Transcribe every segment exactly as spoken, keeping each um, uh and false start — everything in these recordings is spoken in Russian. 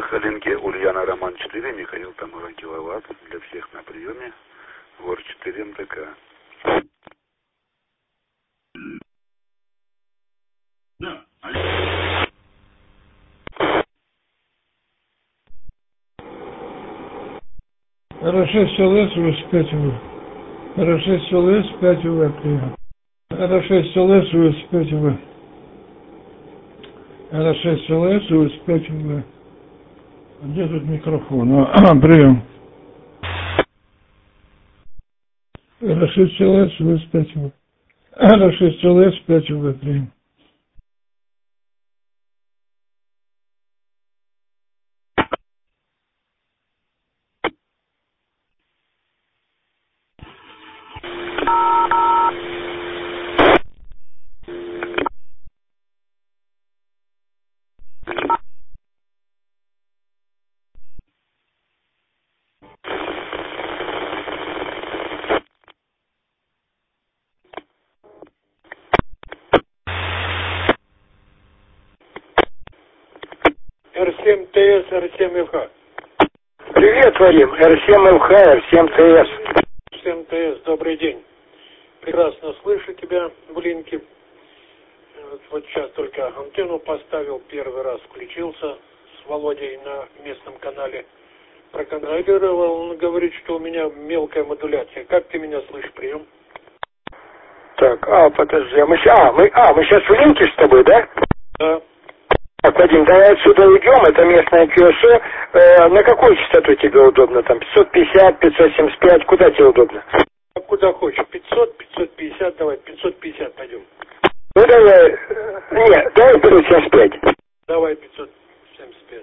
Сахалинке, Ульяна, Роман четыре, Михаил Тамара Киловатт. Для всех на приеме. Вор четыре эм тэ ка. Да. эр шесть эл эс УС пять вэ. эр шесть эл эс пять вэ прием. эр шесть эл эс УС пять вэ. эр шесть эл эс УС пять вэ. Где тут микрофон? А, прием. эр шесть эл эс УС пять вэ. эр шесть эл эс пять вэ прием. эр семь тэ эс, эр семь эф ха. Привет, Вадим. эр семь эф ха, эр семь тэ эс. эр семь тэ эс, добрый день. Прекрасно слышу тебя, блинки. Вот, вот сейчас только антенну поставил, первый раз включился с Володей на местном канале. Проконтролировал, он говорит, что у меня мелкая модуляция. Как ты меня слышишь, прием? Так, а, подожди, а мы, а, мы, а, мы сейчас в линке с тобой, да? Да. Так, Вадим, давай отсюда уйдем, это местная кью эс о. Э, на какую частоту тебе удобно? Там пятьсот пятьдесят, пятьсот семьдесят пять, куда тебе удобно? А куда хочешь? пятьсот, пятьсот пятьдесят, давай, пятьсот пятьдесят пойдем. Ну, давай, э, нет, давай беру семьдесят пять. Давай пятьсот семьдесят пять.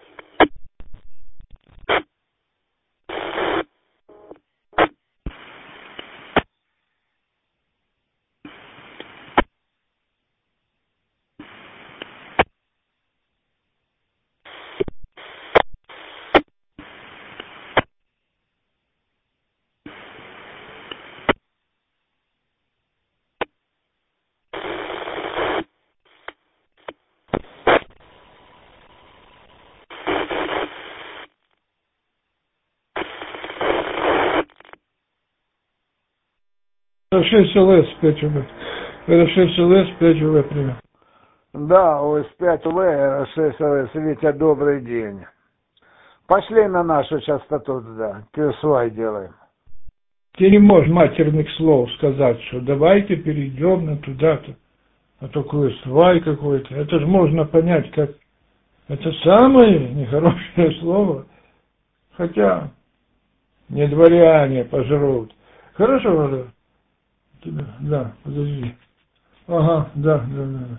эр шесть эл эс пять вэ. эр шесть эл эс пять вэ прием. Да, УС пять вэ, эр шесть эл эс, Витя, добрый день. Пошли на нашу частоту туда, кью эс уай делаем. Ты не можешь матерных слов сказать, что давайте перейдем на туда-то. А то кью эс уай какой-то. Это же можно понять, как это самое нехорошее слово. Хотя не дворяне пожрут. Хорошо, Владимир? Да, подожди. Ага, да, да, да.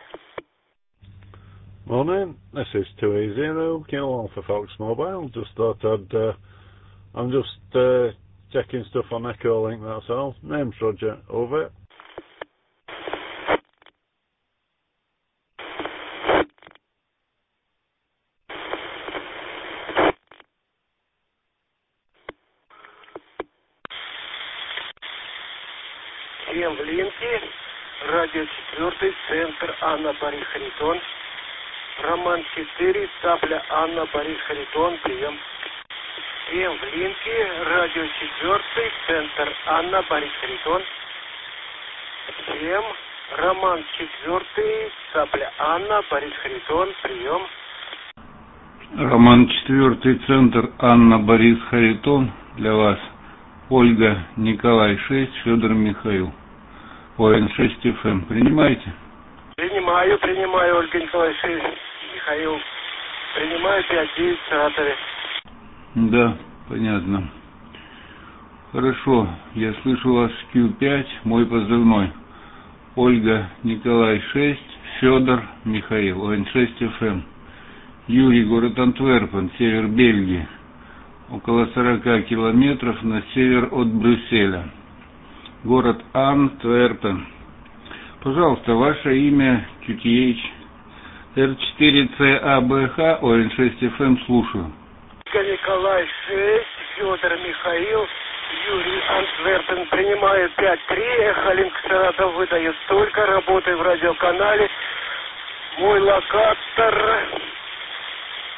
Morning, this is two A zero, Kilo Alpha Fox Mobile. Just thought I'd, uh, I'm just uh, checking stuff on Echo Link, that's all. Name's Roger, over. Всем в линке. Радио четвертый, центр Анна Борис Харитон. Роман четыре, Цапля Анна Борис Харитон, прием. Всем в линке. Радио четвертый, центр Анна Борис Харитон. Всем. Роман четвертый, Цапля Анна Борис Харитон, прием. Роман четвертый, центр Анна Борис Харитон. Для вас Ольга Николай шесть, Федор Михаил. о эн шесть эф эм. Принимаете? Принимаю, принимаю, Ольга Николай шесть, Михаил. Принимаю пять девять в Саратове. Да, понятно. Хорошо, я слышу вас кью пять, мой позывной. Ольга Николай шесть, Федор Михаил, о эн шесть эф эм. Юрий, город Антверпен, север Бельгии. Около сорока километров на север от Брюсселя. Город Антверпен. Пожалуйста, ваше имя, кью ти эйч, эр четыре цэ а бэ ха, о эн шесть эф эм, слушаю. Николай шесть, Федор Михаил, Юрий Антверпен, принимаю пять три, Эхолинк Саратов выдает столько, работаю в радиоканале. Мой локатор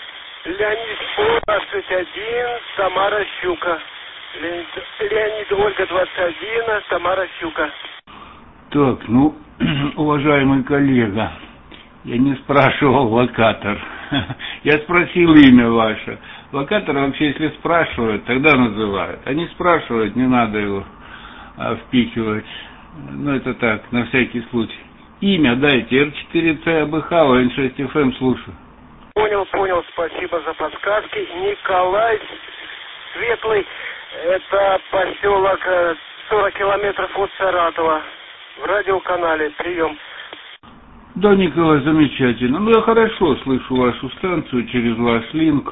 Леонид двадцать один, Тамара Щука. Леонид, Леонид Ольга двадцать один, Тамара Щука. Так, ну, уважаемый коллега, я не спрашивал локатор. Я спросил имя ваше. Локатор вообще, если спрашивают, тогда называют. А не спрашивают, не надо его а, впихивать. Ну, это так, на всякий случай. Имя дайте. эр четыре цэ а бэ ха, о эн шесть эф эм, слушаю. Понял, понял, спасибо за подсказки. Николай Светлый, это поселок сорок километров от Саратова. В радиоканале, прием. Да, Николай, замечательно. Ну, я хорошо слышу вашу станцию через ваш линк.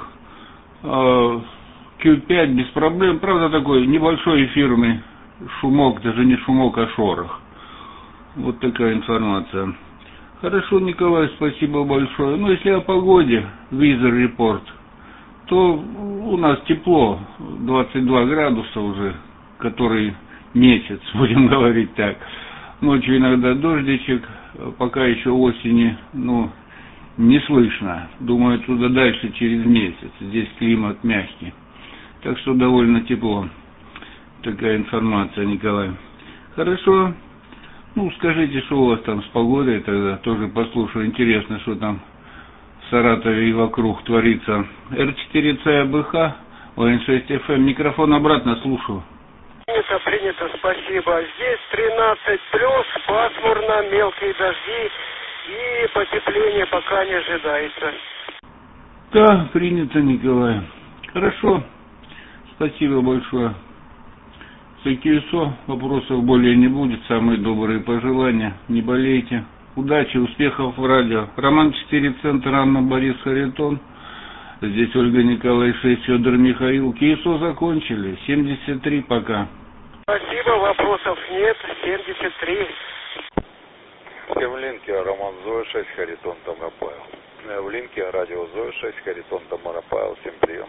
кью пять без проблем. Правда, такой небольшой эфирный шумок, даже не шумок, а шорох. Вот такая информация. Хорошо, Николай, спасибо большое. Ну, если о погоде, Weather Report, то у нас тепло, двадцать два градуса уже, который месяц, будем говорить так. Ночью иногда дождичек, пока еще осени, ну, не слышно. Думаю, туда дальше через месяц. Здесь климат мягкий. Так что довольно тепло. Такая информация, Николай. Хорошо. Ну, скажите, что у вас там с погодой, тогда тоже послушаю. Интересно, что там в Саратове и вокруг творится. эр четыре цэ а бэ ха, о эн шесть эф эм. Микрофон обратно, слушаю. Принято, принято, спасибо. Здесь тринадцать плюс, пасмурно, мелкие дожди и потепление пока не ожидается. Да, принято, Николай. Хорошо. Спасибо большое. ЦКСО, вопросов более не будет. Самые добрые пожелания. Не болейте. Удачи, успехов в радио. Роман четыре, Центр, Анна, Борис, Харитон. Здесь Ольга, Николай шесть, Федор, Михаил. КСО закончили. семьдесят три пока. Спасибо, вопросов нет. семьдесят три. Всем в линке Роман Зоя шесть, Харитон, Тамара Павел. В линке радио Зоя шесть, Харитон, Тамара Павел. Всем прием.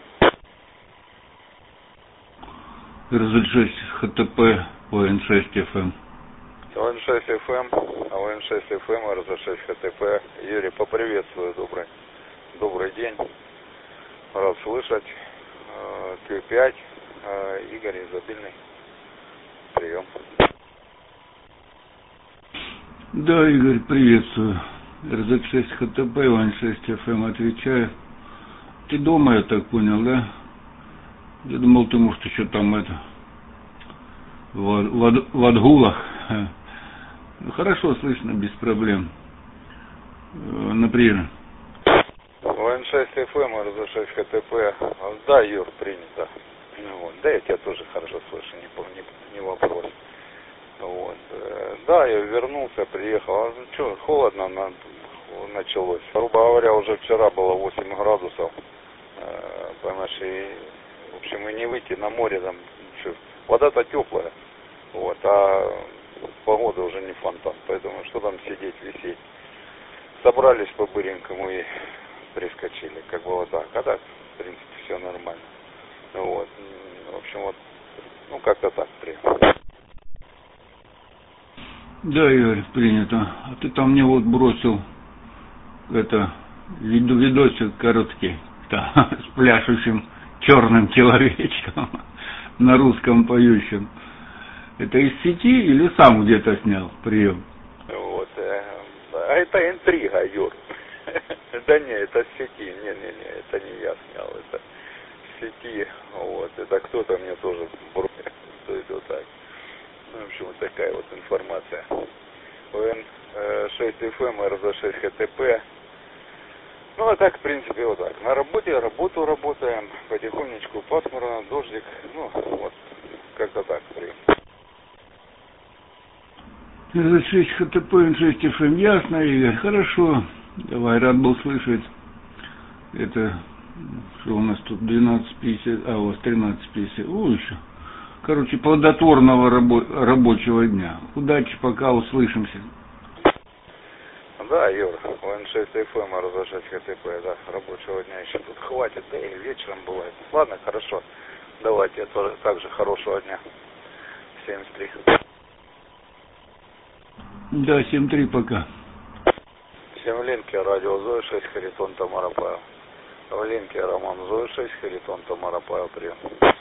эр зет шесть ха тэ пэ, о эн шесть эф эм. о эн шесть эф эм, о эн шесть эф эм, эр зет шесть ха тэ пэ. Юрий, поприветствую, добрый, добрый день. Рад слышать. кью пять, Игорь Изобильный. Прием. Да, Игорь, приветствую. эр зет шесть ха тэ пэ, о эн шесть эф эм, отвечаю. Ты дома, я так понял, да? Я думал, ты, может, еще там это, в, в, в отгулах. Хорошо слышно, без проблем. Например. о эн шесть эф эм, эр зет шесть ха тэ пэ. Да, Юр, принято. Вот. Да, я тебя тоже хорошо слышу, не, не, не вопрос. Вот. Да, я вернулся, приехал. А ну что, холодно на, началось. Грубо говоря, уже вчера было восемь градусов. Понимаешь, и в общем, и не выйти на море, там, вода-то теплая, вот, а погода уже не фонтан, поэтому что там сидеть, висеть. Собрались по-быренькому и прискочили, как бы вот так, а так, в принципе, все нормально. Вот, в общем, вот, ну, как-то так приехал. Да, Игорь, принято. А ты там мне вот бросил, это, видосик короткий, да, с пляшущим черным человечком на русском поющем. Это из сети или сам где-то снял? Прием. Вот. А это интрига, Юр. Да не, это с сети. Не-не-не, это не я снял. Это с сети. Вот. Это кто-то мне тоже бросил. То есть вот так. Ну, в общем, вот такая вот информация. о эн шесть эф эм, эр зет шесть ха тэ пэ. Ну, а так, в принципе, вот так. На работе, работу работаем, потихонечку, пасмурно, дождик, ну, вот, как-то так, прием. эр зет шесть ха тэ пэ, эн шесть эф эм, ясно, Игорь, хорошо. Давай, рад был слышать. Это, что у нас тут, двенадцать пятьдесят, а у вас тринадцать пятьдесят, о, еще. Короче, плодотворного рабо- рабочего дня. Удачи, пока, услышимся. Да, Юр, о эн шесть эф эм, эр зет шесть ха тэ пэ, да, рабочего дня еще тут хватит, да и вечером бывает. Ладно, хорошо, давайте, тоже так же хорошего дня. семьдесят три. Да, семь три пока. Всем в линке, радио Зоя шесть, Харитон, Тамара Павел. В Ленке Роман Зоя шесть, Харитон Тамара Павел, прием.